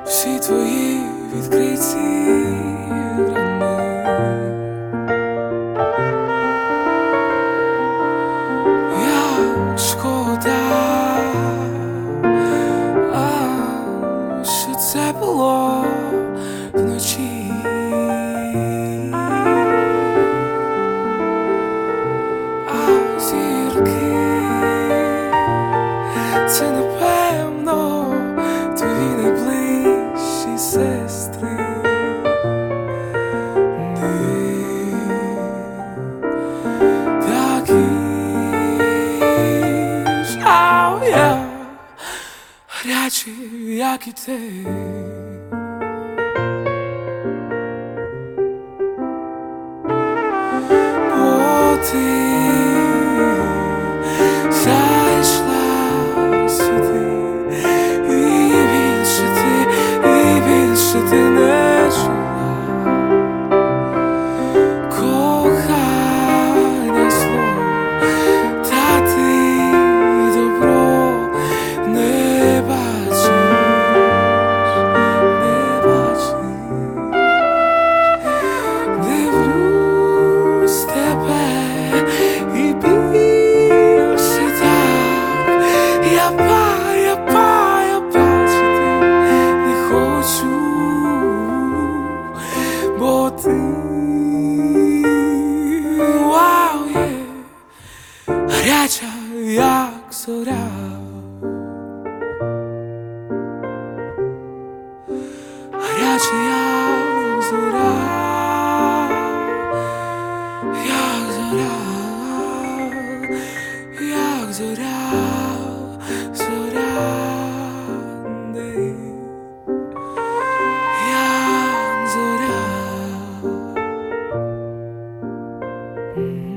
всі твої відкриті рани. Я шкода, що це було вночі. А зірки — це напевно твої найближчі сестри. Такі ж, я гарячі, як і ти. Бо ти зайшла сюди, і більше ти не жила. Кохання зло, та ти добро не бачиш, не бачиш. Дивлюсь тебе і більше так. Я бачити не хочу, бо ти гаряча, як зоря. Гаряча, як зоря, як зоря, як зоря, зоря, як зоря.